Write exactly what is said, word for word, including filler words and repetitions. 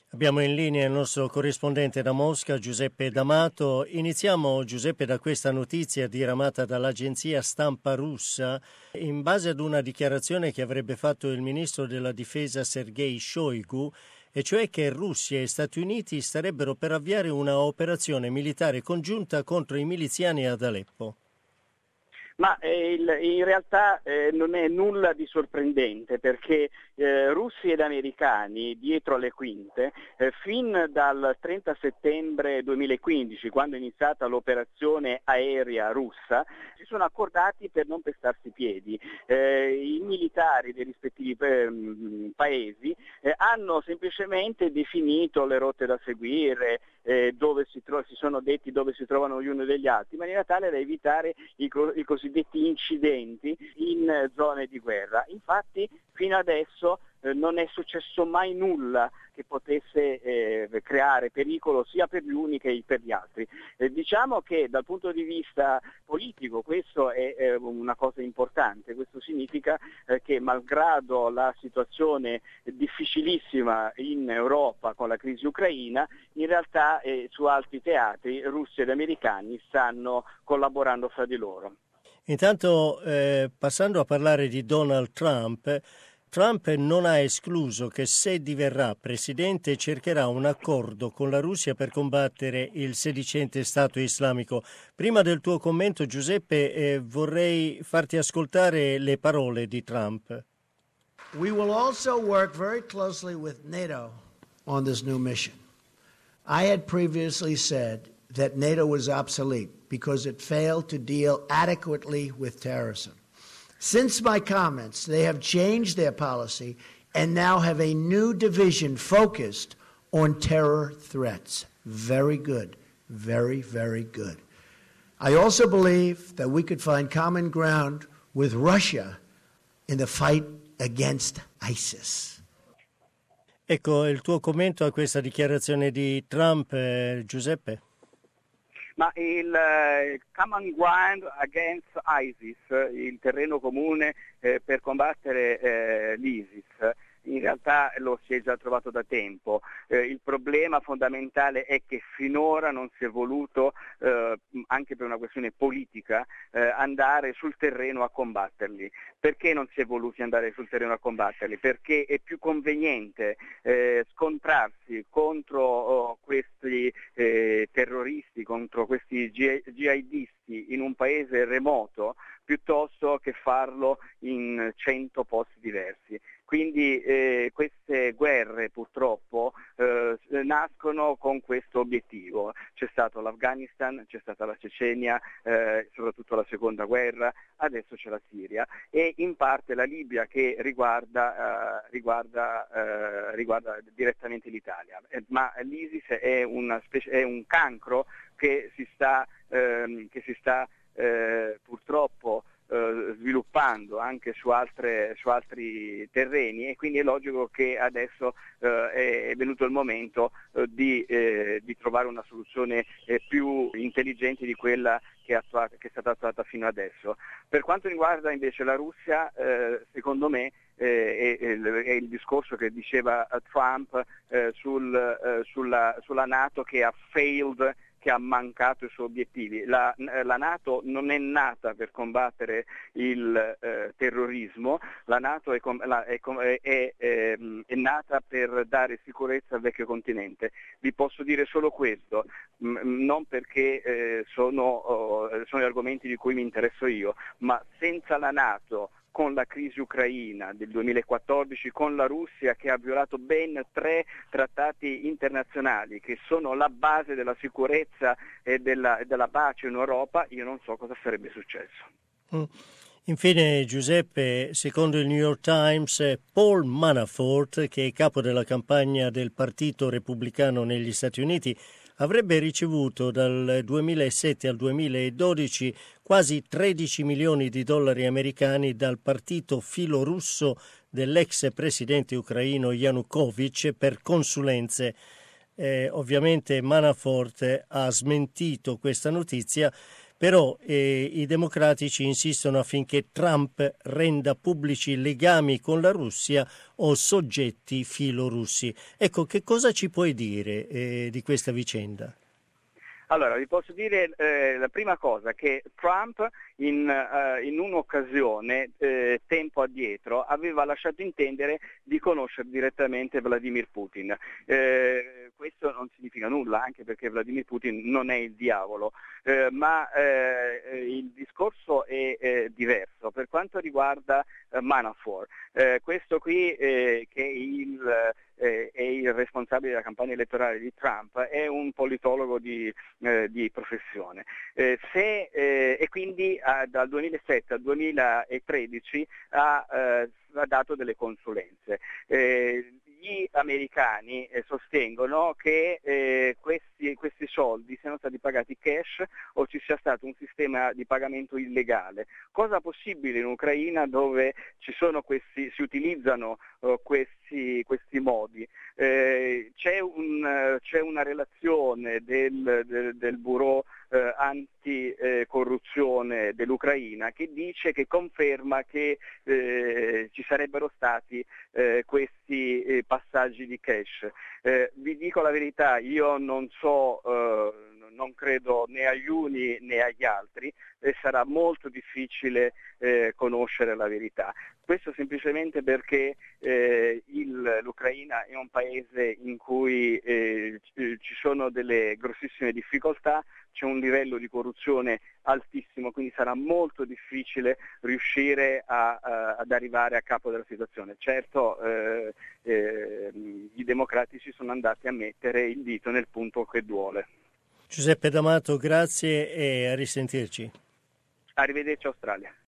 Abbiamo in linea il nostro corrispondente da Mosca, Giuseppe D'Amato. Iniziamo, Giuseppe, da questa notizia diramata dall'agenzia stampa russa in base ad una dichiarazione che avrebbe fatto il ministro della difesa Sergei Shoigu, e cioè che Russia e Stati Uniti starebbero per avviare una operazione militare congiunta contro i miliziani ad Aleppo. Ma eh, il, in realtà eh, non è nulla di sorprendente, perché eh, russi ed americani dietro le quinte, eh, fin dal trenta settembre duemilaquindici, quando è iniziata l'operazione aerea russa, si sono accordati per non pestarsi i piedi. Eh, I militari dei rispettivi eh, paesi eh, hanno semplicemente definito le rotte da seguire, eh, dove si, tro- si sono detti dove si trovano gli uni degli altri, in maniera tale da evitare i, co- i cosiddetti incidenti in eh, zone di guerra. Infatti fino adesso eh, non è successo mai nulla che potesse eh, creare pericolo sia per gli uni che per gli altri. Eh, diciamo che dal punto di vista politico questo è eh, una cosa importante. Questo significa eh, che malgrado la situazione difficilissima in Europa con la crisi ucraina, in realtà eh, su altri teatri russi ed americani stanno collaborando fra di loro. Intanto, eh, passando a parlare di Donald Trump, Trump non ha escluso che se diverrà presidente cercherà un accordo con la Russia per combattere il sedicente Stato islamico. Prima del tuo commento, Giuseppe, eh, vorrei farti ascoltare le parole di Trump. We will also work very closely with NATO on this new mission. I had previously said that NATO was obsolete because it failed to deal adequately with terrorism. Since my comments, they have changed their policy and now have a new division focused on terror threats. Very good. Very, very good. I also believe that we could find common ground with Russia in the fight against ISIS. Ecco il tuo commento a questa dichiarazione di Trump, eh, Giuseppe. Ma il eh, Common Ground Against ISIS, il terreno comune eh, per combattere eh, l'ISIS, in realtà lo si è già trovato da tempo. Eh, il problema fondamentale è che finora non si è voluto, eh, anche per una questione politica, eh, andare sul terreno a combatterli. Perché non si è voluti andare sul terreno a combatterli? Perché è più conveniente eh, scontrarsi contro oh, questi eh, terroristi, contro questi jihadisti in un paese remoto, piuttosto che farlo in cento posti diversi. Quindi eh, queste guerre purtroppo eh, nascono con questo obiettivo. C'è stato l'Afghanistan, c'è stata la Cecenia, eh, soprattutto la seconda guerra, adesso c'è la Siria e in parte la Libia che riguarda, eh, riguarda, eh, riguarda direttamente l'Italia. Eh, ma l'ISIS è, una specie, è un cancro che si sta, ehm, che si sta eh, purtroppo Uh, sviluppando anche su, altre, su altri terreni e quindi è logico che adesso uh, è venuto il momento uh, di, eh, di trovare una soluzione eh, più intelligente di quella che è, attuata, che è stata attuata fino adesso. Per quanto riguarda invece la Russia, eh, secondo me eh, è, è il discorso che diceva Trump eh, sul, eh, sulla, sulla NATO che ha failed, che ha mancato i suoi obiettivi. La, la NATO non è nata per combattere il eh, terrorismo, la NATO è, la, è, è, è, è nata per dare sicurezza al vecchio continente. Vi posso dire solo questo, mh, non perché eh, sono, oh, sono gli argomenti di cui mi interesso io, ma senza la NATO, con la crisi ucraina del duemilaquattordici, con la Russia che ha violato ben tre trattati internazionali che sono la base della sicurezza e della, e della pace in Europa, io non so cosa sarebbe successo. Mm. Infine, Giuseppe, secondo il New York Times, Paul Manafort, che è capo della campagna del Partito Repubblicano negli Stati Uniti, avrebbe ricevuto dal duemilasette al duemiladodici quasi tredici milioni di dollari americani dal partito filorusso dell'ex presidente ucraino Yanukovych per consulenze. Eh, ovviamente Manafort ha smentito questa notizia, però eh, i democratici insistono affinché Trump renda pubblici legami con la Russia o soggetti filorussi. Ecco, che cosa ci puoi dire eh, di questa vicenda? Allora, vi posso dire eh, la prima cosa, che Trump in, uh, in un'occasione, eh, tempo addietro, aveva lasciato intendere di conoscere direttamente Vladimir Putin. Eh, questo non significa nulla, anche perché Vladimir Putin non è il diavolo, eh, ma eh, il discorso è eh, diverso. Per quanto riguarda eh, Manafort, eh, questo qui eh, che il... Eh, è il responsabile della campagna elettorale di Trump, è un politologo di, eh, di professione. Eh, se, eh, e quindi eh, dal duemilasette al duemilatredici ha, eh, ha dato delle consulenze. Eh, gli americani eh, sostengono che eh, questi, questi soldi siano stati pagati cash o ci sia stato un sistema di pagamento illegale, cosa possibile in Ucraina dove ci sono questi, si utilizzano uh, questi, questi modi. Eh, c'è, un, c'è una relazione del, del, del Bureau eh, anticorruzione eh, dell'Ucraina che dice, che conferma che eh, ci sarebbero stati eh, questi eh, passaggi di cash. Eh, vi dico la verità, io non so, eh, non credo né agli uni né agli altri, e sarà molto difficile eh, conoscere la verità. Questo semplicemente perché eh, il, l'Ucraina è un paese in cui eh, ci sono delle grossissime difficoltà, c'è un livello di corruzione altissimo, quindi sarà molto difficile riuscire a, a, ad arrivare a capo della situazione. Certo, eh, eh, i democratici sono andati a mettere il dito nel punto che duole. Giuseppe D'Amato, grazie e a risentirci. Arrivederci Australia.